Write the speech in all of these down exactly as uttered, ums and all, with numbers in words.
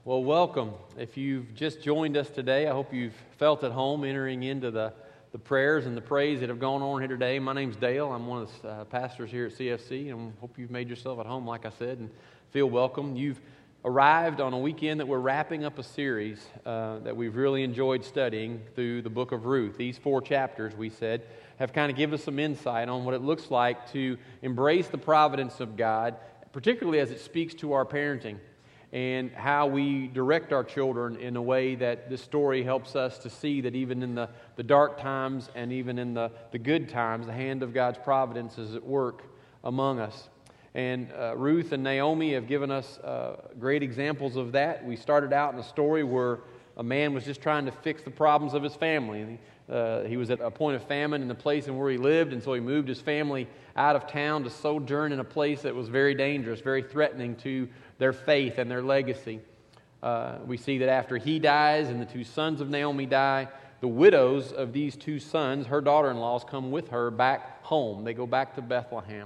Well, welcome. If you've just joined us today, I hope you've felt at home entering into the, the prayers and the praise that have gone on here today. My name's Dale. I'm one of the uh, pastors here at C F C, and hope you've made yourself at home, like I said, and feel welcome. You've arrived on a weekend that we're wrapping up a series uh, that we've really enjoyed studying through the book of Ruth. These four chapters, we said, have kind of given us some insight on what it looks like to embrace the providence of God, particularly as it speaks to our parenting, and how we direct our children in a way that this story helps us to see that even in the, the dark times and even in the, the good times, the hand of God's providence is at work among us. And uh, Ruth and Naomi have given us uh, great examples of that. We started out in a story where a man was just trying to fix the problems of his family. Uh, he was at a point of famine in the place in where he lived, and so he moved his family out of town to sojourn in a place that was very dangerous, very threatening to their faith and their legacy. Uh, we see that after he dies and the two sons of Naomi die, the widows of these two sons, her daughter-in-laws, come with her back home. They go back to Bethlehem.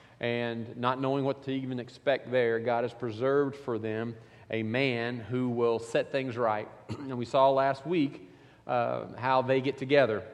And not knowing what to even expect there, God has preserved for them a man who will set things right. And we saw last week uh, how they get together.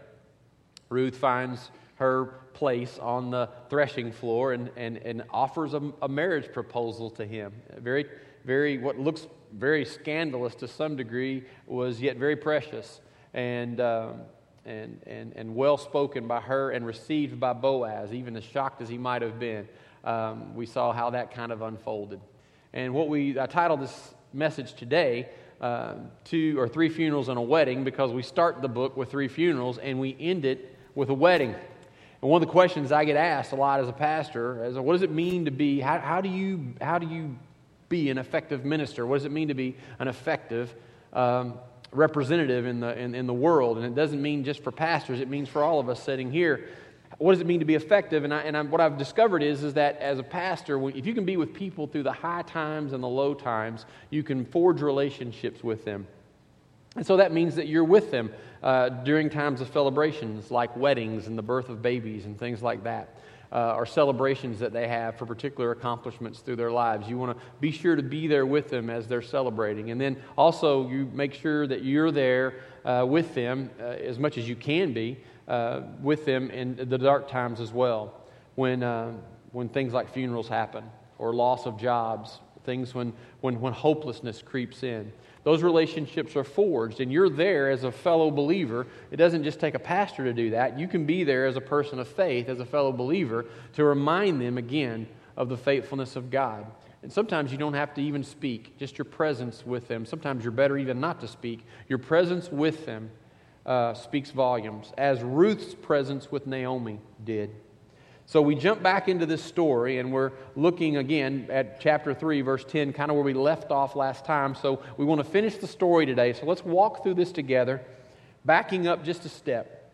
Ruth finds her place on the threshing floor and, and, and offers a, a marriage proposal to him. Very, very, what looks very scandalous to some degree was yet very precious and um, and and and well spoken by her and received by Boaz, even as shocked as he might have been. Um, we saw how that kind of unfolded. And what we I titled this message today, uh, two or three funerals and a wedding, because we start the book with three funerals and we end it with a wedding. And one of the questions I get asked a lot as a pastor is, what does it mean to be, how, how do you how do you be an effective minister? What does it mean to be an effective um, representative in the in, in the world? And it doesn't mean just for pastors, it means for all of us sitting here. What does it mean to be effective? And, I, and I, what I've discovered is, is that as a pastor, if you can be with people through the high times and the low times, you can forge relationships with them. And so that means that you're with them uh, during times of celebrations like weddings and the birth of babies and things like that, uh, or celebrations that they have for particular accomplishments through their lives. You want to be sure to be there with them as they're celebrating. And then also you make sure that you're there uh, with them uh, as much as you can be uh, with them in the dark times as well, when uh, when things like funerals happen or loss of jobs, things when when when hopelessness creeps in. Those relationships are forged, and you're there as a fellow believer. It doesn't just take a pastor to do that. You can be there as a person of faith, as a fellow believer, to remind them again of the faithfulness of God. And sometimes you don't have to even speak, just your presence with them. Sometimes you're better even not to speak. Your presence with them uh, speaks volumes, as Ruth's presence with Naomi did. So we jump back into this story, and we're looking again at chapter three, verse ten, kind of where we left off last time. So we want to finish the story today. So let's walk through this together, backing up just a step.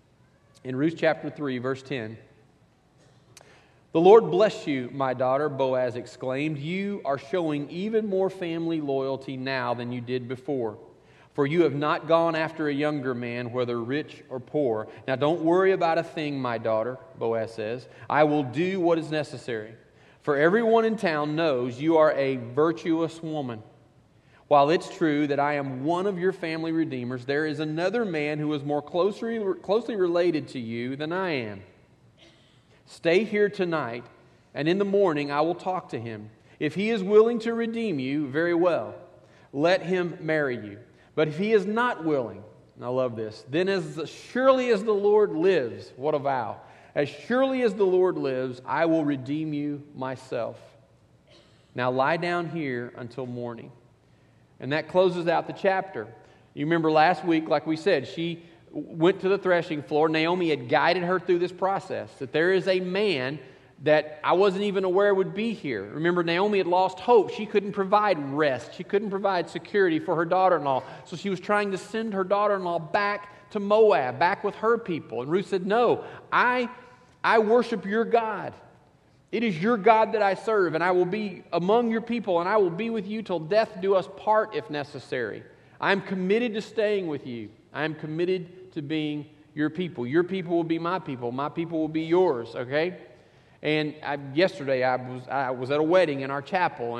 In Ruth chapter three, verse ten. "The Lord bless you, my daughter," Boaz exclaimed. "You are showing even more family loyalty now than you did before. For you have not gone after a younger man, whether rich or poor. Now don't worry about a thing, my daughter," Boaz says. "I will do what is necessary. For everyone in town knows you are a virtuous woman. While it's true that I am one of your family redeemers, there is another man who is more closely, closely related to you than I am. Stay here tonight, and in the morning I will talk to him. If he is willing to redeem you, very well. Let him marry you. But if he is not willing," and I love this, "then as surely as the Lord lives," what a vow, "as surely as the Lord lives, I will redeem you myself. Now lie down here until morning." And that closes out the chapter. You remember last week, like we said, she went to the threshing floor. Naomi had guided her through this process, that there is a man that I wasn't even aware would be here. Remember, Naomi had lost hope. She couldn't provide rest. She couldn't provide security for her daughter-in-law. So she was trying to send her daughter-in-law back to Moab, back with her people. And Ruth said, "No, I, I worship your God. It is your God that I serve, and I will be among your people, and I will be with you till death do us part if necessary. I am committed to staying with you. I am committed to being your people. Your people will be my people. My people will be yours," okay? And I, yesterday I was I was at a wedding in our chapel, and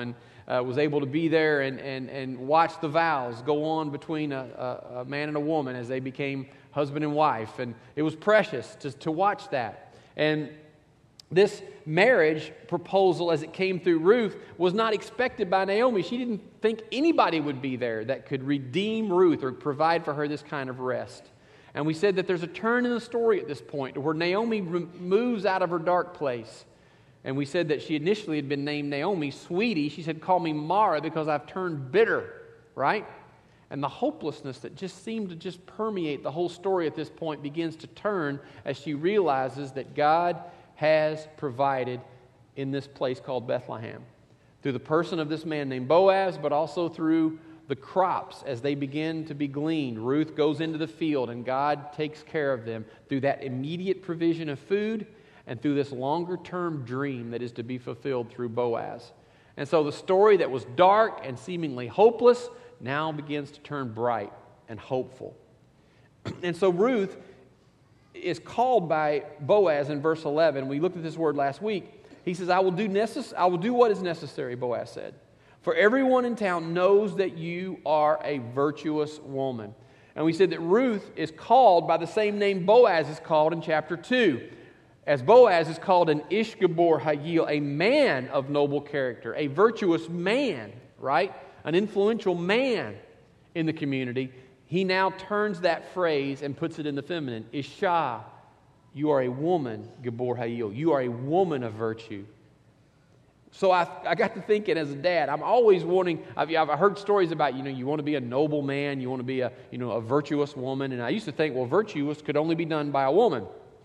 uh, was able to be there and, and, and watch the vows go on between a, a, a man and a woman as they became husband and wife. And it was precious to, to watch that. And this marriage proposal, as it came through Ruth, was not expected by Naomi. She didn't think anybody would be there that could redeem Ruth or provide for her this kind of rest. And we said that there's a turn in the story at this point where Naomi moves out of her dark place. And we said that she initially had been named Naomi, sweetie. She said, call me Mara because I've turned bitter, right? And the hopelessness that just seemed to just permeate the whole story at this point begins to turn as she realizes that God has provided in this place called Bethlehem through the person of this man named Boaz, but also through the crops as they begin to be gleaned. Ruth goes into the field and God takes care of them through that immediate provision of food and through this longer-term dream that is to be fulfilled through Boaz. And so the story that was dark and seemingly hopeless now begins to turn bright and hopeful. And so Ruth is called by Boaz in verse eleven. We looked at this word last week. He says, I will do necess- I will do what is necessary, Boaz said. For everyone in town knows that you are a virtuous woman. And we said that Ruth is called by the same name Boaz is called in chapter two. As Boaz is called an Ish Gabor Hayil, a man of noble character, a virtuous man, right? An influential man in the community. He now turns that phrase and puts it in the feminine. Isha, you are a woman, Gabor Hayil. You are a woman of virtue. So I, I got to thinking as a dad, I'm always wanting, I've, I've heard stories about, you know, you want to be a noble man, you want to be a, you know, a virtuous woman. And I used to think, well, virtuous could only be done by a woman.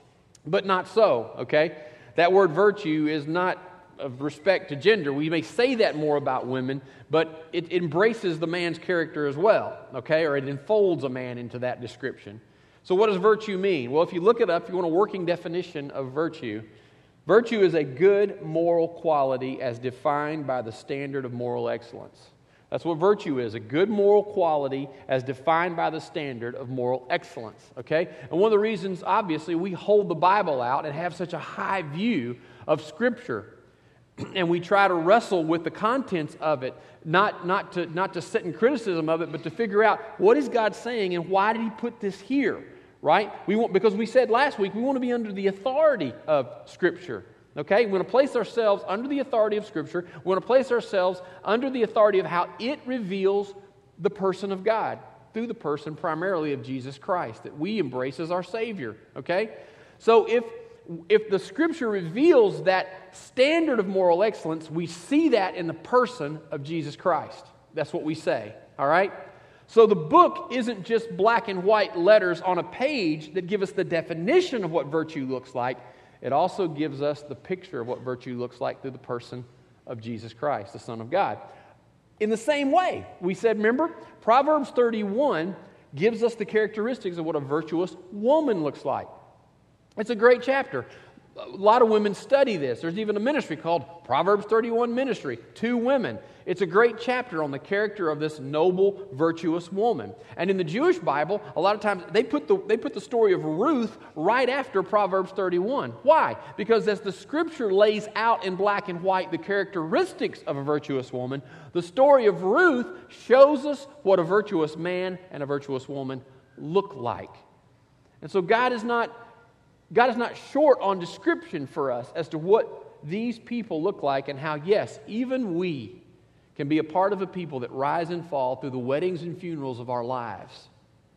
But not so, okay? That word virtue is not of respect to gender. We may say that more about women, but it embraces the man's character as well, okay? Or it enfolds a man into that description. So what does virtue mean? Well, if you look it up, if you want a working definition of virtue, virtue is a good moral quality as defined by the standard of moral excellence. That's what virtue is, a good moral quality as defined by the standard of moral excellence, okay? And one of the reasons, obviously, we hold the Bible out and have such a high view of Scripture, and we try to wrestle with the contents of it, not, not, to, not to sit in criticism of it, but to figure out what is God saying and why did He put this here, right? We want, because we said last week, we want to be under the authority of Scripture. Okay, we want to place ourselves under the authority of Scripture. We want to place ourselves under the authority of how it reveals the person of God through the person primarily of Jesus Christ that we embrace as our Savior. Okay, so if if the Scripture reveals that standard of moral excellence, we see that in the person of Jesus Christ. That's what we say. All right. So the book isn't just black and white letters on a page that give us the definition of what virtue looks like. It also gives us the picture of what virtue looks like through the person of Jesus Christ, the Son of God. In the same way, we said, remember, Proverbs thirty-one gives us the characteristics of what a virtuous woman looks like. It's a great chapter. A lot of women study this. There's even a ministry called Proverbs thirty-one Ministry, two women. It's a great chapter on the character of this noble, virtuous woman. And in the Jewish Bible, a lot of times they put the they put the story of Ruth right after Proverbs thirty-one. Why? Because as the Scripture lays out in black and white the characteristics of a virtuous woman, the story of Ruth shows us what a virtuous man and a virtuous woman look like. And so God is not God is not short on description for us as to what these people look like and how, yes, even we can be a part of a people that rise and fall through the weddings and funerals of our lives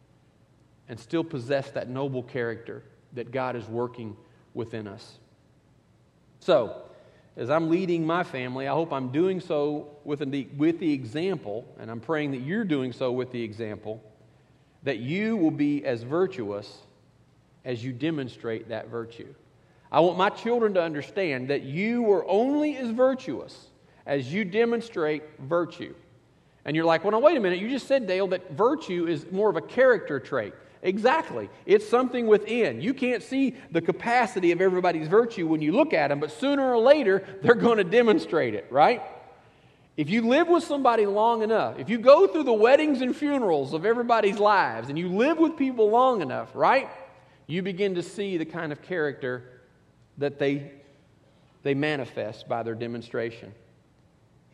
and still possess that noble character that God is working within us. So, as I'm leading my family, I hope I'm doing so with the, with the example, and I'm praying that you're doing so with the example, that you will be as virtuous as you demonstrate that virtue. I want my children to understand that you are only as virtuous as you demonstrate virtue. And you're like, well, no, wait a minute. You just said, Dale, that virtue is more of a character trait. Exactly. It's something within. You can't see the capacity of everybody's virtue when you look at them, but sooner or later, they're going to demonstrate it, right? If you live with somebody long enough, if you go through the weddings and funerals of everybody's lives, and you live with people long enough, right, you begin to see the kind of character that they, they manifest by their demonstration.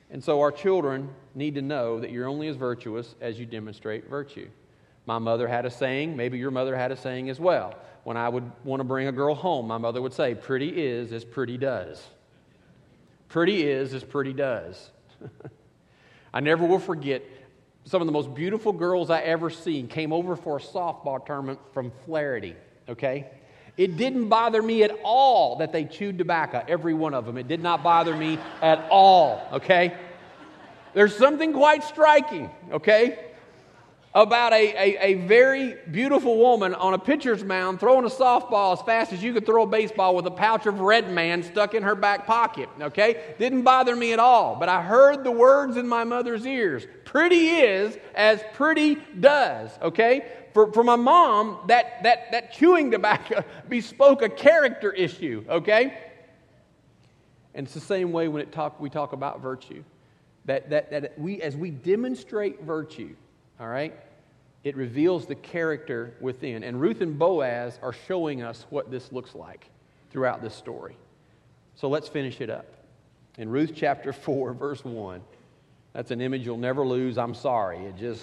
And so our children need to know that you're only as virtuous as you demonstrate virtue. My mother had a saying, maybe your mother had a saying as well. When I would want to bring a girl home, my mother would say, pretty is as pretty does. Pretty is as pretty does. I never will forget, some of the most beautiful girls I ever seen came over for a softball tournament from Flaherty, okay? It didn't bother me at all that they chewed tobacco, every one of them. It did not bother me at all, okay? There's something quite striking, okay, about a, a, a very beautiful woman on a pitcher's mound throwing a softball as fast as you could throw a baseball with a pouch of Red Man stuck in her back pocket, okay? Didn't bother me at all, but I heard the words in my mother's ears. Pretty is as pretty does, okay? For, for my mom, that, that, that chewing tobacco bespoke a character issue, okay? And it's the same way when it talk, we talk about virtue. That, that, that we, as we demonstrate virtue, all right, it reveals the character within. And Ruth and Boaz are showing us what this looks like throughout this story. So let's finish it up. In Ruth chapter four, verse one, that's an image you'll never lose. I'm sorry. It just...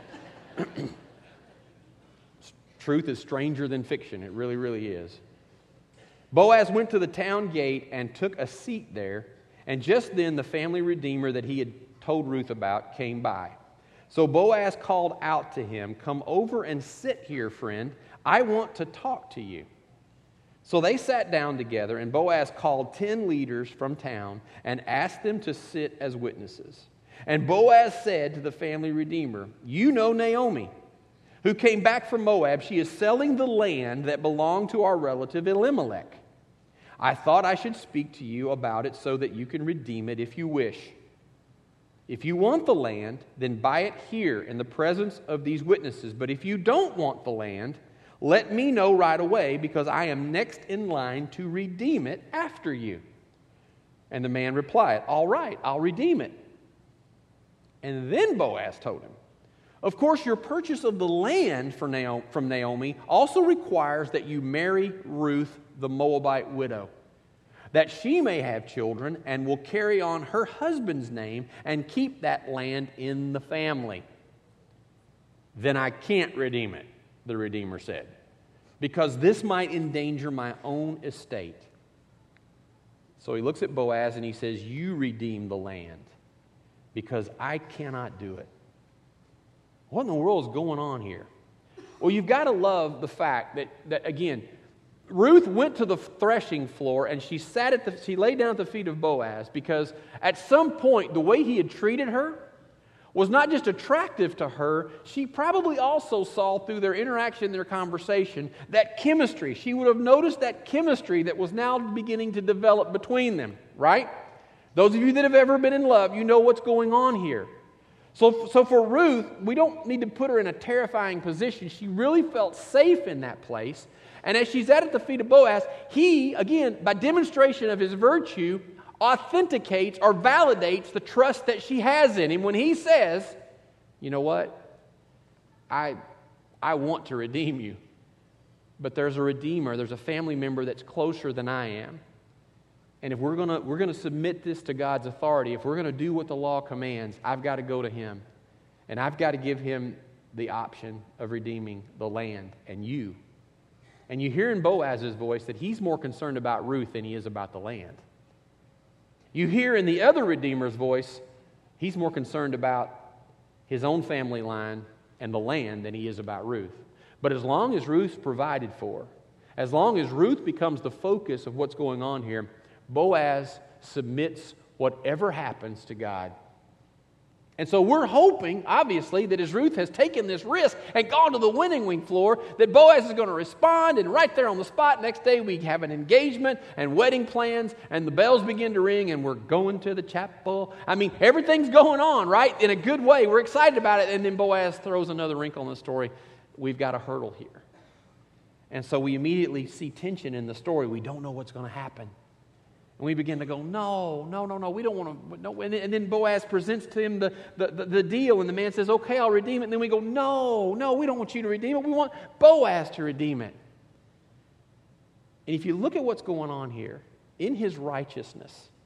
Truth is stranger than fiction. It really, really is. Boaz went to the town gate and took a seat there, and just then the family redeemer that he had told Ruth about came by. So Boaz called out to him, "Come over and sit here, friend. I want to talk to you." So they sat down together, and Boaz called ten leaders from town and asked them to sit as witnesses. And Boaz said to the family redeemer, "You know Naomi, who came back from Moab. She is selling the land that belonged to our relative Elimelech. I thought I should speak to you about it so that you can redeem it if you wish. If you want the land, then buy it here in the presence of these witnesses. But if you don't want the land, let me know right away, because I am next in line to redeem it after you." And the man replied, "All right, I'll redeem it." And then Boaz told him, "Of course, your purchase of the land from Naomi also requires that you marry Ruth, the Moabite widow, that she may have children and will carry on her husband's name and keep that land in the family." "Then I can't redeem it," the Redeemer said, "because this might endanger my own estate." So he looks at Boaz and he says, "You redeem the land, because I cannot do it." What in the world is going on here? Well, you've got to love the fact that, that again, Ruth went to the threshing floor and she sat at the, she lay down at the feet of Boaz, because at some point the way he had treated her was not just attractive to her, she probably also saw through their interaction, their conversation, that chemistry. She would have noticed that chemistry that was now beginning to develop between them, right? Those of you that have ever been in love, you know what's going on here. So, so for Ruth, we don't need to put her in a terrifying position. She really felt safe in that place. And as she's at the feet of Boaz, he, again, by demonstration of his virtue, authenticates or validates the trust that she has in him when he says, "You know what? I, I want to redeem you. But there's a redeemer, there's a family member that's closer than I am. And if we're going to we're going to submit this to God's authority, if we're going to do what the law commands, I've got to go to him. And I've got to give him the option of redeeming the land and you." And you hear in Boaz's voice that he's more concerned about Ruth than he is about the land. You hear in the other Redeemer's voice, he's more concerned about his own family line and the land than he is about Ruth. But as long as Ruth's provided for, as long as Ruth becomes the focus of what's going on here, Boaz submits whatever happens to God. And so we're hoping, obviously, that as Ruth has taken this risk and gone to the winning wing floor, that Boaz is going to respond, and right there on the spot, next day we have an engagement and wedding plans, and the bells begin to ring, and we're going to the chapel. I mean, everything's going on, right? In a good way. We're excited about it, and then Boaz throws another wrinkle in the story. We've got a hurdle here. And so we immediately see tension in the story. We don't know what's going to happen. And we begin to go, no, no, no, no, we don't want to. No. And, then, and then Boaz presents to him the, the, the, the deal, and the man says, "Okay, I'll redeem it." And then we go, no, no, we don't want you to redeem it. We want Boaz to redeem it. And if you look at what's going on here, in his righteousness,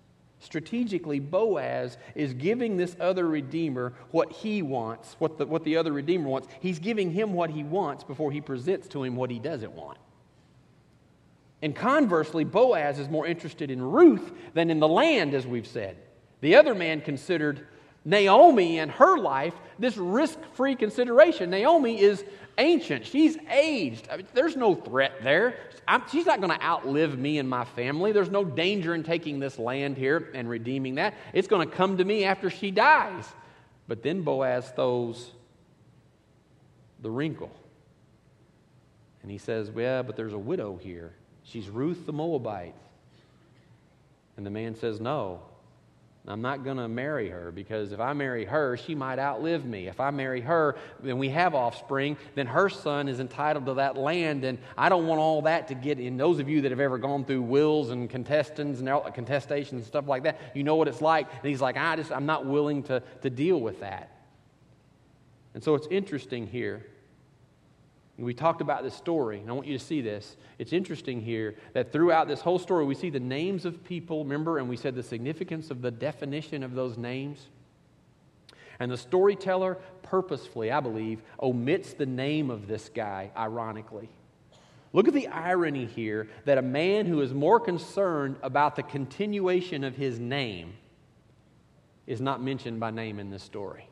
Strategically, Boaz is giving this other redeemer what he wants, what the, what the other redeemer wants. He's giving him what he wants before he presents to him what he doesn't want. And conversely, Boaz is more interested in Ruth than in the land, as we've said. The other man considered Naomi and her life this risk-free consideration. Naomi is ancient. She's aged. I mean, there's no threat there. I'm, she's not going to outlive me and my family. There's no danger in taking this land here and redeeming that. It's going to come to me after she dies. But then Boaz throws the wrinkle. And he says, well, but there's a widow here. She's Ruth the Moabite. And the man says, no, I'm not going to marry her, because if I marry her, she might outlive me. If I marry her, then we have offspring, then her son is entitled to that land, and I don't want all that to get in. Those of you that have ever gone through wills and contestants and contestations and stuff like that, you know what it's like. And he's like, I just, I'm not willing to, to deal with that. And so it's interesting here. We talked about this story, and I want you to see this. It's interesting here that throughout this whole story, we see the names of people, remember, and we said the significance of the definition of those names. And the storyteller purposefully, I believe, omits the name of this guy, ironically. Look at the irony here that a man who is more concerned about the continuation of his name is not mentioned by name in this story.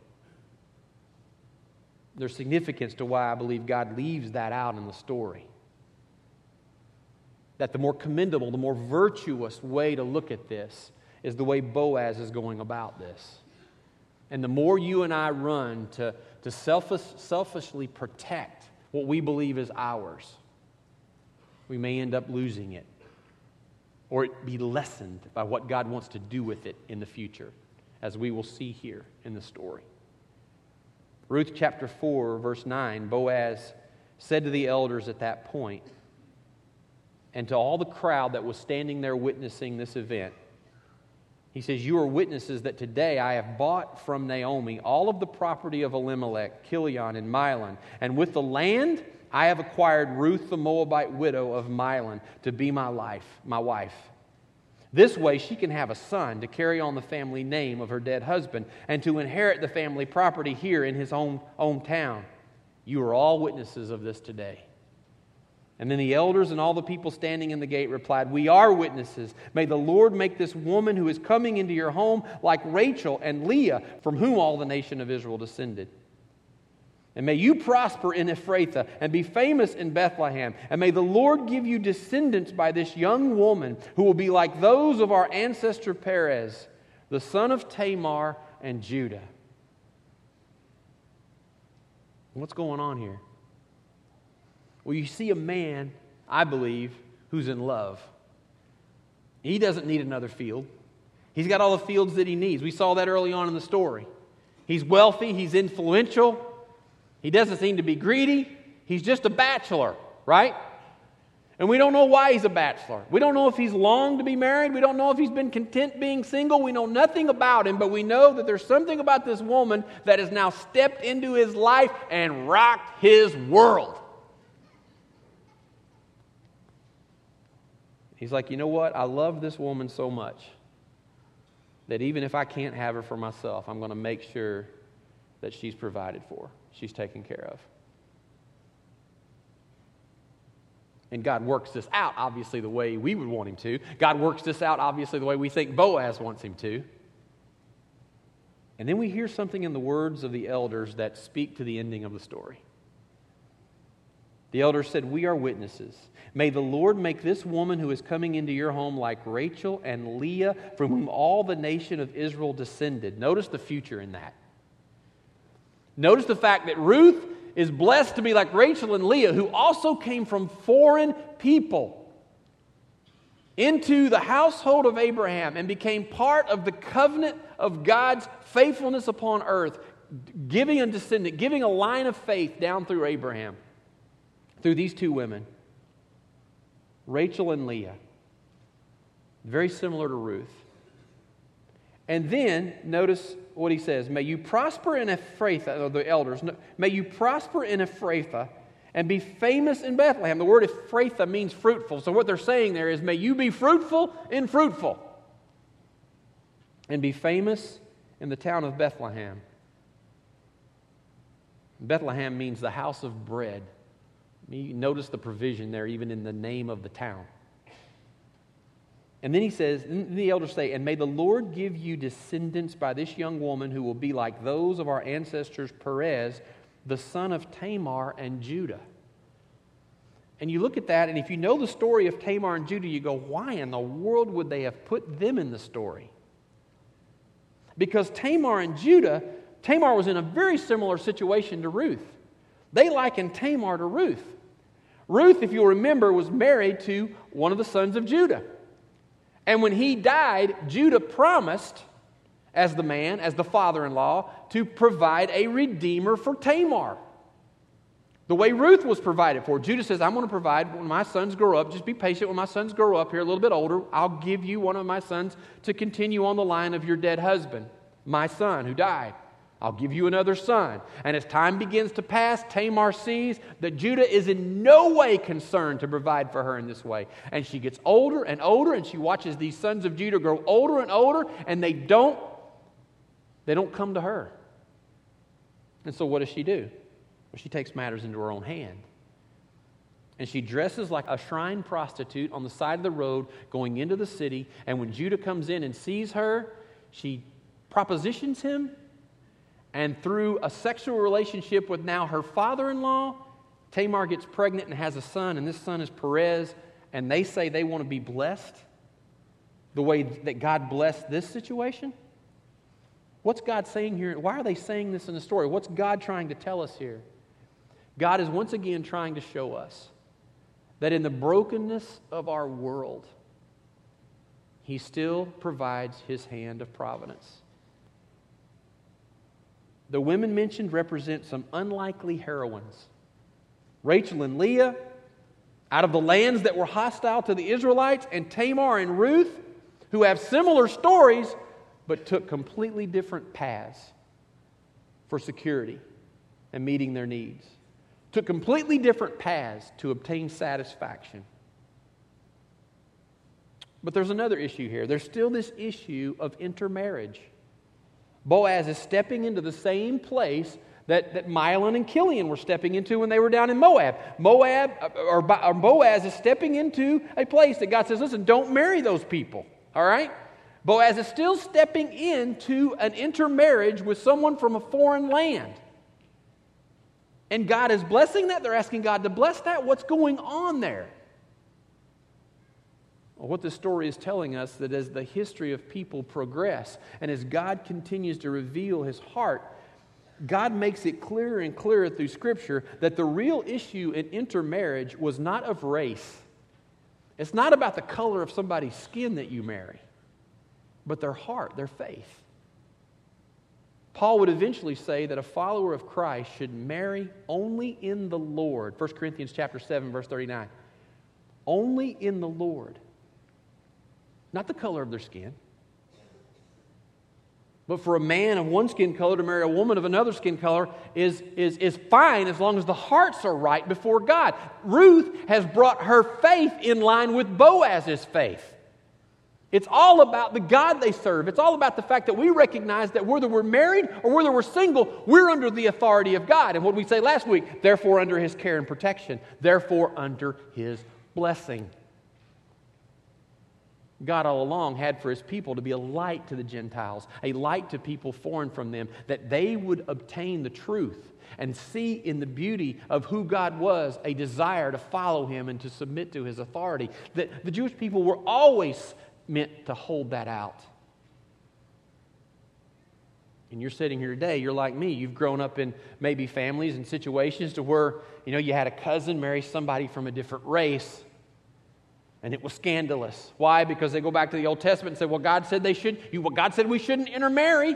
There's significance to why I believe God leaves that out in the story. That the more commendable, the more virtuous way to look at this is the way Boaz is going about this. And the more you and I run to, to selfish, selfishly protect what we believe is ours, we may end up losing it. Or it be lessened by what God wants to do with it in the future, as we will see here in the story. Ruth chapter four, verse nine, Boaz said to the elders at that point, and to all the crowd that was standing there witnessing this event, he says, you are witnesses that today I have bought from Naomi all of the property of Elimelech, Kilion, and Mahlon, and with the land I have acquired Ruth the Moabite widow of Mahlon to be my life, my wife. This way she can have a son to carry on the family name of her dead husband and to inherit the family property here in his own hometown. You are all witnesses of this today. And then the elders and all the people standing in the gate replied, we are witnesses. May the Lord make this woman who is coming into your home like Rachel and Leah, from whom all the nation of Israel descended. And may you prosper in Ephrathah and be famous in Bethlehem. And may the Lord give you descendants by this young woman who will be like those of our ancestor Perez, the son of Tamar and Judah. What's going on here? Well, you see a man, I believe, who's in love. He doesn't need another field. He's got all the fields that he needs. We saw that early on in the story. He's wealthy. He's influential. He doesn't seem to be greedy. He's just a bachelor, right? And we don't know why he's a bachelor. We don't know if he's longed to be married. We don't know if he's been content being single. We know nothing about him, but we know that there's something about this woman that has now stepped into his life and rocked his world. He's like, you know what? I love this woman so much that even if I can't have her for myself, I'm going to make sure that she's provided for. She's taken care of. And God works this out, obviously, the way we would want him to. God works this out, obviously, the way we think Boaz wants him to. And then we hear something in the words of the elders that speak to the ending of the story. The elders said, we are witnesses. May the Lord make this woman who is coming into your home like Rachel and Leah, from whom all the nation of Israel descended. Notice the future in that. Notice the fact that Ruth is blessed to be like Rachel and Leah, who also came from foreign people into the household of Abraham and became part of the covenant of God's faithfulness upon earth, giving a descendant, giving a line of faith down through Abraham, through these two women, Rachel and Leah. Very similar to Ruth. And then, notice what he says, may you prosper in Ephrathah, the elders, may you prosper in Ephrathah and be famous in Bethlehem. The word Ephrathah means fruitful. So what they're saying there is, may you be fruitful and fruitful. and be famous in the town of Bethlehem. Bethlehem means the house of bread. You notice the provision there, even in the name of the town. And then he says, and the elders say, and may the Lord give you descendants by this young woman who will be like those of our ancestors Perez, the son of Tamar and Judah. And you look at that, and if you know the story of Tamar and Judah, you go, why in the world would they have put them in the story? Because Tamar and Judah, Tamar was in a very similar situation to Ruth. They likened Tamar to Ruth. Ruth, if you'll remember, was married to one of the sons of Judah. And when he died, Judah promised, as the man, as the father-in-law, to provide a redeemer for Tamar. The way Ruth was provided for. Judah says, I'm going to provide when my sons grow up. Just be patient when my sons grow up here a little bit older. I'll give you one of my sons to continue on the line of your dead husband, my son who died. I'll give you another son. And as time begins to pass, Tamar sees that Judah is in no way concerned to provide for her in this way. And she gets older and older, and she watches these sons of Judah grow older and older, and they don't, they don't come to her. And so what does she do? Well, she takes matters into her own hand. And she dresses like a shrine prostitute on the side of the road going into the city. And when Judah comes in and sees her, she propositions him. And through a sexual relationship with now her father-in-law, Tamar gets pregnant and has a son. And this son is Perez. And they say they want to be blessed the way that God blessed this situation. What's God saying here? Why are they saying this in the story? What's God trying to tell us here? God is once again trying to show us that in the brokenness of our world, He still provides His hand of providence. The women mentioned represent some unlikely heroines. Rachel and Leah, out of the lands that were hostile to the Israelites, and Tamar and Ruth, who have similar stories, but took completely different paths for security and meeting their needs. Took completely different paths to obtain satisfaction. But there's another issue here. There's still this issue of intermarriage. Boaz is stepping into the same place that, that Mahlon and Chilion were stepping into when they were down in Moab. Moab, or, or Boaz is stepping into a place that God says, listen, don't marry those people. All right? Boaz is still stepping into an intermarriage with someone from a foreign land. And God is blessing that. They're asking God to bless that. What's going on there? Well, what this story is telling us that as the history of people progress and as God continues to reveal His heart, God makes it clearer and clearer through Scripture that the real issue in intermarriage was not of race. It's not about the color of somebody's skin that you marry, but their heart, their faith. Paul would eventually say that a follower of Christ should marry only in the Lord. First Corinthians chapter seven, verse thirty-nine. Only in the Lord. Not the color of their skin. But for a man of one skin color to marry a woman of another skin color is, is, is fine as long as the hearts are right before God. Ruth has brought her faith in line with Boaz's faith. It's all about the God they serve. It's all about the fact that we recognize that whether we're married or whether we're single, we're under the authority of God. And what did we say last week? Therefore under His care and protection. Therefore under His blessing. God all along had for His people to be a light to the Gentiles, a light to people foreign from them, that they would obtain the truth and see in the beauty of who God was a desire to follow Him and to submit to His authority. That the Jewish people were always meant to hold that out. And you're sitting here today, you're like me. You've grown up in maybe families and situations to where, you know, you had a cousin marry somebody from a different race. And it was scandalous. Why? Because they go back to the Old Testament and say, well, God said they should, well, God said we shouldn't intermarry.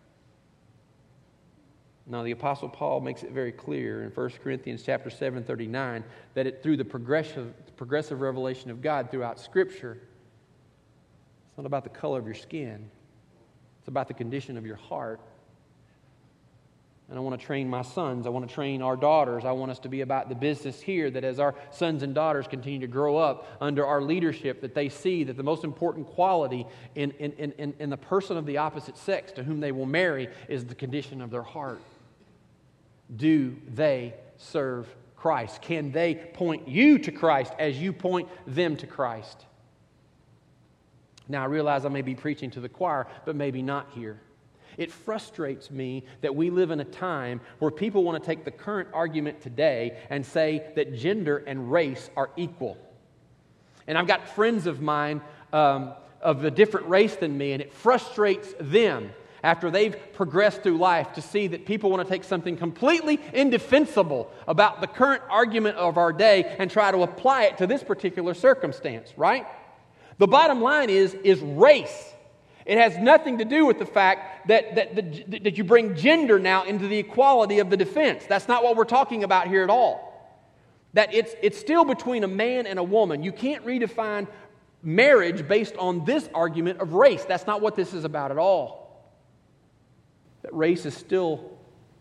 Now, the Apostle Paul makes it very clear in First Corinthians chapter seven, thirty-nine, that it, through the progressive, progressive revelation of God throughout Scripture, it's not about the color of your skin. It's about the condition of your heart. And I want to train my sons. I want to train our daughters. I want us to be about the business here, that as our sons and daughters continue to grow up under our leadership, that they see that the most important quality in, in, in, in the person of the opposite sex to whom they will marry is the condition of their heart. Do they serve Christ? Can they point you to Christ as you point them to Christ? Now, I realize I may be preaching to the choir, but maybe not here. It frustrates me that we live in a time where people want to take the current argument today and say that gender and race are equal. And I've got friends of mine um, of a different race than me, and it frustrates them after they've progressed through life to see that people want to take something completely indefensible about the current argument of our day and try to apply it to this particular circumstance, right? The bottom line is, is race. It has nothing to do with the fact that, that, that, that you bring gender now into the equality of the defense. That's not what we're talking about here at all. That it's, it's still between a man and a woman. You can't redefine marriage based on this argument of race. That's not what this is about at all. That race is still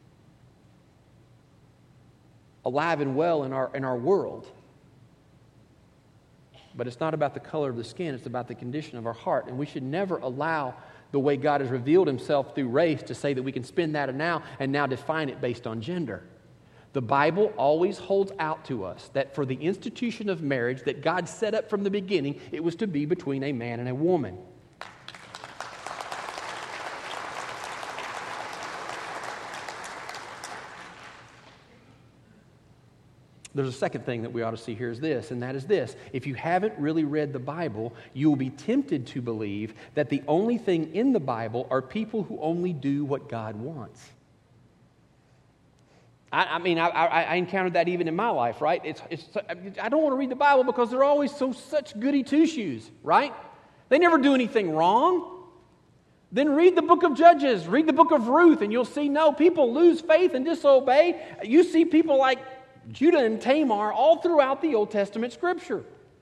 alive and well in our, in our world. But it's not about the color of the skin, it's about the condition of our heart. And we should never allow the way God has revealed Himself through race to say that we can spin that now and now define it based on gender. The Bible always holds out to us that for the institution of marriage that God set up from the beginning, it was to be between a man and a woman. There's a second thing that we ought to see here is this, and that is this. If you haven't really read the Bible, you will be tempted to believe that the only thing in the Bible are people who only do what God wants. I, I mean, I, I, I encountered that even in my life, right? It's, it's, I don't want to read the Bible because they're always so such goody two-shoes, right? They never do anything wrong. Then read the book of Judges, read the book of Ruth, and you'll see, no, people lose faith and disobey. You see people like Judah and Tamar all throughout the Old Testament Scripture.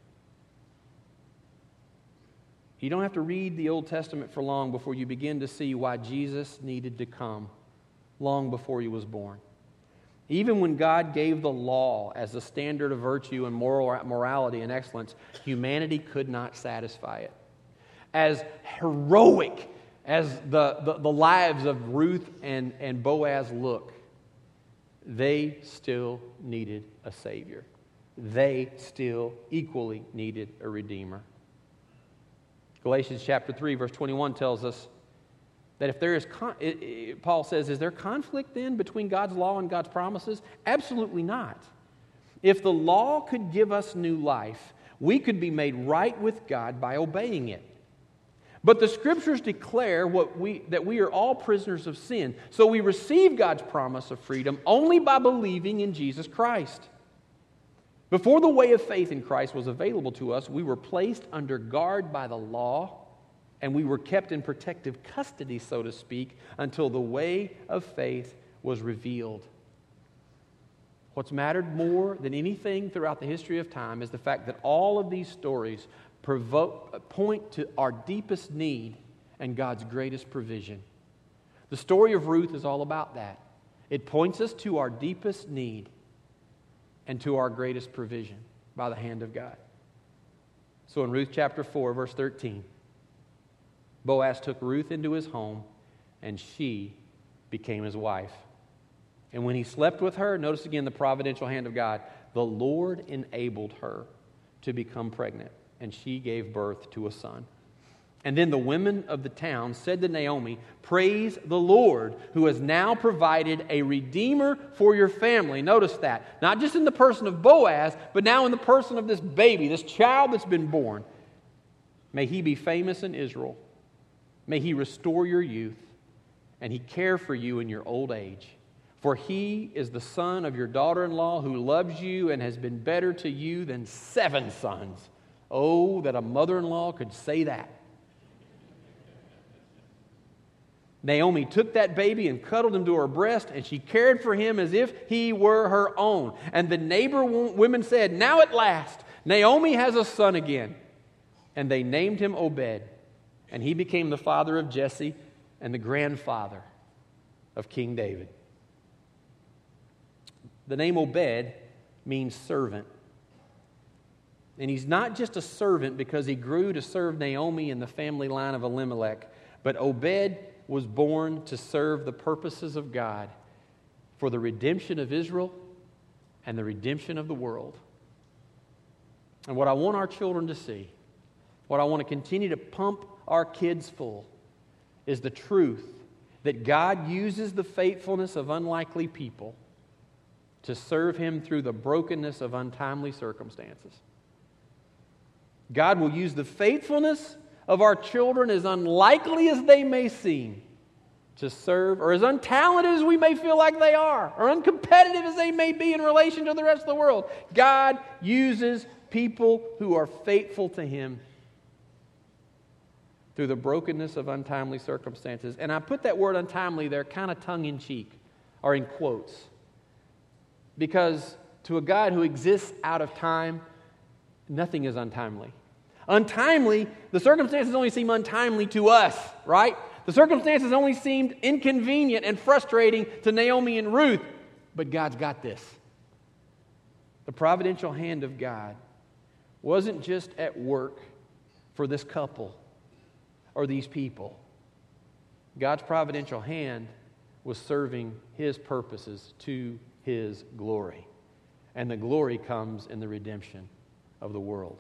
You don't have to read the Old Testament for long before you begin to see why Jesus needed to come long before He was born. Even when God gave the law as a standard of virtue and moral morality and excellence, humanity could not satisfy it. As heroic as the, the, the lives of Ruth and, and Boaz look, they still needed a Savior. They still equally needed a Redeemer. Galatians chapter three, verse twenty-one tells us that if there is, con- it, it, Paul says, is there conflict then between God's law and God's promises? Absolutely not. If the law could give us new life, we could be made right with God by obeying it. But the Scriptures declare what we, that we are all prisoners of sin. So we receive God's promise of freedom only by believing in Jesus Christ. Before the way of faith in Christ was available to us, we were placed under guard by the law, and we were kept in protective custody, so to speak, until the way of faith was revealed. What's mattered more than anything throughout the history of time is the fact that all of these stories Provoke, point to our deepest need and God's greatest provision. The story of Ruth is all about that. It points us to our deepest need and to our greatest provision by the hand of God. So in Ruth chapter four, verse thirteen, Boaz took Ruth into his home, and she became his wife. And when he slept with her, notice again the providential hand of God, the Lord enabled her to become pregnant, and she gave birth to a son. And then the women of the town said to Naomi, "Praise the Lord, who has now provided a redeemer for your family." Notice that. Not just in the person of Boaz, but now in the person of this baby, this child that's been born. May he be famous in Israel. May he restore your youth, and he care for you in your old age. For he is the son of your daughter-in-law who loves you and has been better to you than seven sons. Oh, that a mother-in-law could say that. Naomi took that baby and cuddled him to her breast, and she cared for him as if he were her own. And the neighbor women said, "Now at last, Naomi has a son again." And they named him Obed, and he became the father of Jesse and the grandfather of King David. The name Obed means servant. And he's not just a servant because he grew to serve Naomi in the family line of Elimelech, but Obed was born to serve the purposes of God for the redemption of Israel and the redemption of the world. And what I want our children to see, what I want to continue to pump our kids full, is the truth that God uses the faithfulness of unlikely people to serve Him through the brokenness of untimely circumstances. God will use the faithfulness of our children, as unlikely as they may seem, to serve, or as untalented as we may feel like they are, or uncompetitive as they may be in relation to the rest of the world. God uses people who are faithful to Him through the brokenness of untimely circumstances. And I put that word untimely there kind of tongue-in-cheek, or in quotes, because to a God who exists out of time, nothing is untimely. Untimely, the circumstances only seem untimely to us, right? The circumstances only seemed inconvenient and frustrating to Naomi and Ruth, but God's got this. The providential hand of God wasn't just at work for this couple or these people. God's providential hand was serving His purposes to His glory. And the glory comes in the redemption of the world.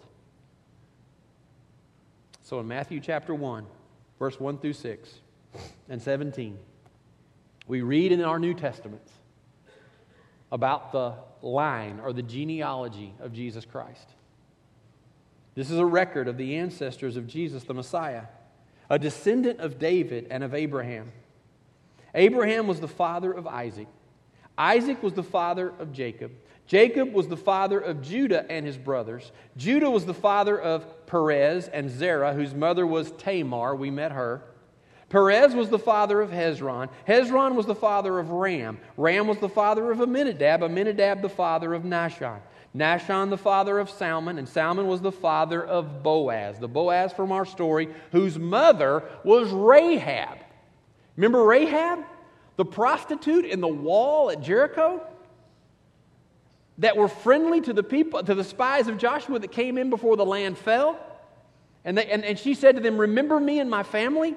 So in Matthew chapter one, verse one through six and seventeen, we read in our New Testaments about the line or the genealogy of Jesus Christ. This is a record of the ancestors of Jesus the Messiah, a descendant of David and of Abraham. Abraham was the father of Isaac. Isaac was the father of Jacob. Jacob was the father of Judah and his brothers. Judah was the father of Perez and Zerah, whose mother was Tamar. We met her. Perez was the father of Hezron. Hezron was the father of Ram. Ram was the father of Amminadab. Amminadab the father of Nahshon. Nahshon the father of Salmon. And Salmon was the father of Boaz. The Boaz from our story, whose mother was Rahab. Remember Rahab? The prostitute in the wall at Jericho? That were friendly to the people, to the spies of Joshua that came in before the land fell. And, they, and, and she said to them, "Remember me and my family?"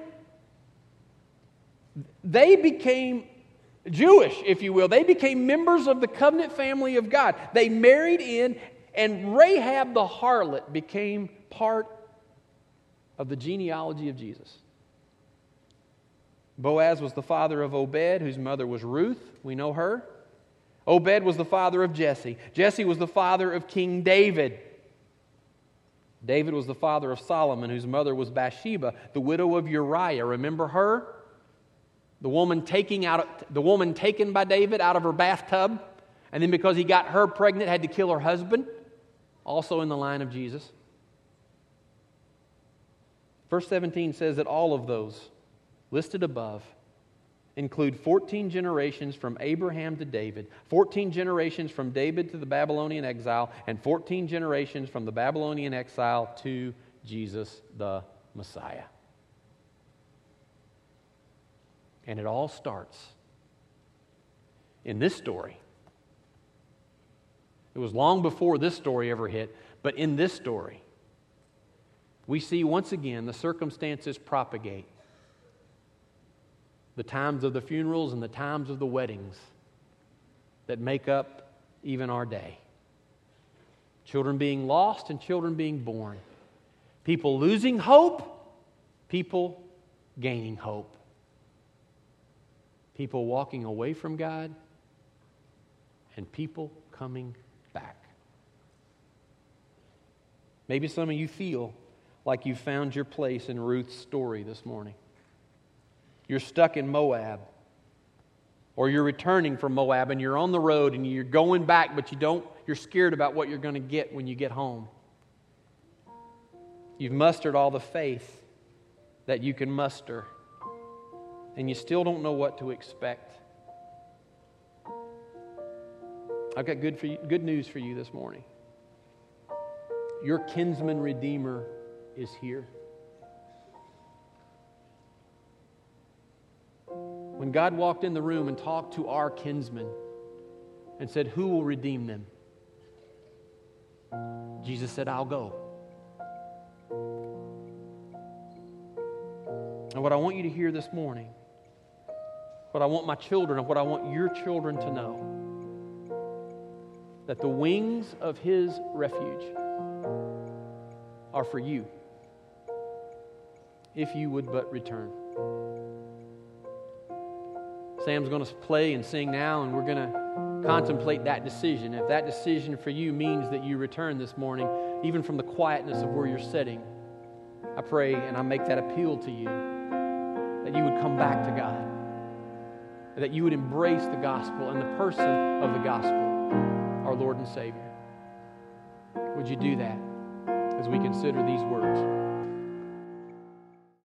They became Jewish, if you will. They became members of the covenant family of God. They married in, and Rahab the harlot became part of the genealogy of Jesus. Boaz was the father of Obed, whose mother was Ruth. We know her. Obed was the father of Jesse. Jesse was the father of King David. David was the father of Solomon, whose mother was Bathsheba, the widow of Uriah. Remember her? The woman taking out, the woman taken by David out of her bathtub, and then because he got her pregnant, had to kill her husband. Also in the line of Jesus. Verse seventeen says that all of those listed above include fourteen generations from Abraham to David, fourteen generations from David to the Babylonian exile, and fourteen generations from the Babylonian exile to Jesus the Messiah. And it all starts in this story. It was long before this story ever hit, but in this story, we see once again the circumstances propagate. The times of the funerals and the times of the weddings that make up even our day. Children being lost and children being born. People losing hope, people gaining hope. People walking away from God, and people coming back. Maybe some of you feel like you found your place in Ruth's story this morning. You're stuck in Moab, or you're returning from Moab and you're on the road and you're going back, but you don't, you're scared about what you're going to get when you get home. You've mustered all the faith that you can muster, and you still don't know what to expect. I've got good for you, good news for you this morning. Your kinsman redeemer is here. When God walked in the room and talked to our kinsman, and said, who will redeem them? Jesus said, I'll go. And what I want you to hear this morning, what I want my children and what I want your children to know, that the wings of His refuge are for you, if you would but return. Sam's going to play and sing now, and we're going to contemplate that decision. If that decision for you means that you return this morning, even from the quietness of where you're sitting, I pray and I make that appeal to you, that you would come back to God, that you would embrace the gospel and the person of the gospel, our Lord and Savior. Would you do that as we consider these words?